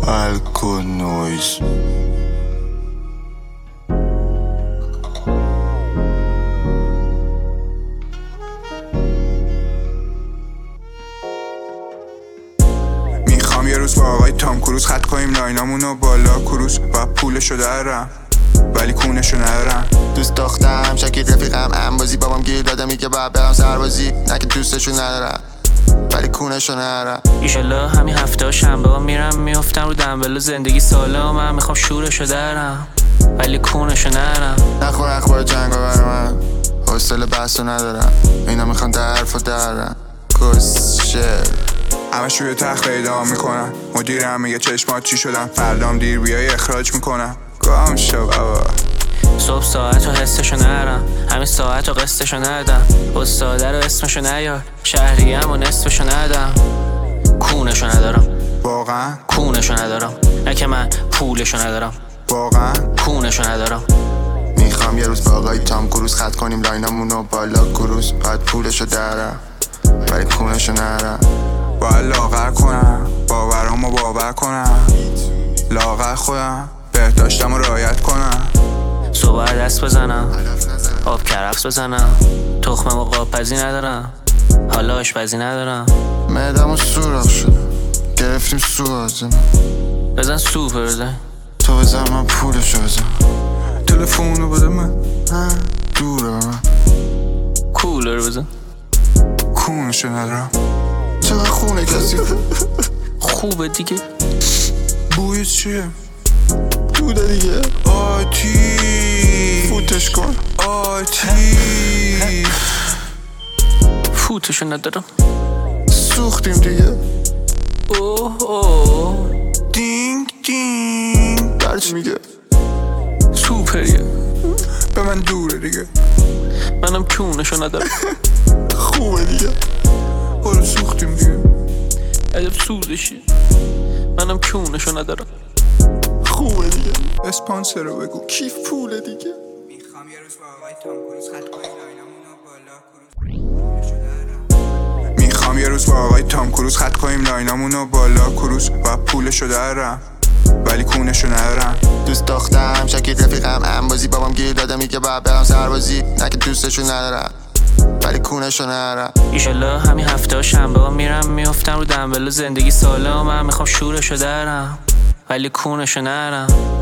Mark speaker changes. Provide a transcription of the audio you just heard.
Speaker 1: الکل نویز.
Speaker 2: میخوام یه روز با آقای تام کروز خط کنیم لاینامونو بالا کروز و پولشو درم ولی کونشو ندارم.
Speaker 1: دوست دخترم شکیل رفیقم انبازی بابام گیر داده میگه باید برم سربازی نه که دوستشو ندارم ولی کونشو ندارم.
Speaker 3: ایشالله همین هفته شنبه ها میرم میفتم رو دنبل زندگی ساله و من میخوام شورشو درم ولی کونشو ندارم.
Speaker 1: نخور اخبار جنگا بر من حوصله بحثو ندارم. اینا میخوان در حرف و درم کسشه
Speaker 2: همش روی تخت اعدام میکنن. مدیرم میگه چشمات چی شدن فردام دیر بیای اخراج میکنن. گام شو بابا
Speaker 3: صبح ساعت و حسشو نرم همین ساعت و قسطشو ندم. استاده رو اسمشو نیار شهریم و نصفشو ندم. کونشو ندارم
Speaker 2: واقعا
Speaker 3: کونشو ندارم نه که من پولشو ندارم
Speaker 2: واقعا
Speaker 3: کونشو ندارم.
Speaker 1: میخوام یه روز با آقای تام کروز خط کنیم لاینامونو بالا کروز باید پولشو درم ولی کونشو ندارم.
Speaker 2: باید لاغر کنم باورامو باور کنم لاغر خودم بهداشتم رو رعایت کنم.
Speaker 3: صبح دست بزنم آب کرفس بزنم تخمم و قاپزی ندارم حالا آشپزی ندارم.
Speaker 1: معدمو سوراخ شده گرفتیم سو آزم
Speaker 3: بزن سوپر بزن
Speaker 1: تو بزن من پولشو بزن
Speaker 2: تلفونو بده من
Speaker 1: دوره من
Speaker 3: کولر بزن
Speaker 2: کونشو ندارم.
Speaker 1: چقدر خونه کسی
Speaker 3: خوبه دیگه
Speaker 2: بوی چیه؟
Speaker 1: بوده دیگه
Speaker 2: آتی
Speaker 1: فوتش کن
Speaker 2: آتی
Speaker 3: فوتشو ندارم.
Speaker 1: سوختیم دیگه
Speaker 3: اوه
Speaker 2: دینگ دینگ
Speaker 1: در چی میگه
Speaker 3: سوپریه
Speaker 2: به من دوره دیگه
Speaker 3: منم کونشو ندارم.
Speaker 1: خوبه دیگه
Speaker 2: برو سوختیم دیگه
Speaker 3: عجب سوزشی منم کونشو ندارم.
Speaker 1: خوبه دیگه
Speaker 2: اسپانسر رو بگو
Speaker 1: کیف پوله دیگه.
Speaker 2: میخوام یه روز با آقای تام کروز خط کنیم لاینامونو بالا کروز. میخوام یه روز با آقای تام کروز خط کنیم لاینامونو بالا کروز و پولشو درم ولی کونشو ندارم.
Speaker 1: دوست دخترم شکیل رفیقم انبازی بابام گیر داده میگه باید برم سربازی نه که دوستشو ندارم ولی کونشو ندارم.
Speaker 3: ایشالله همین هفته شنبه ها میرم میفتم رو دنبل زندگی ساله و من میخوام شورشو درم ولی کونشو ندارم.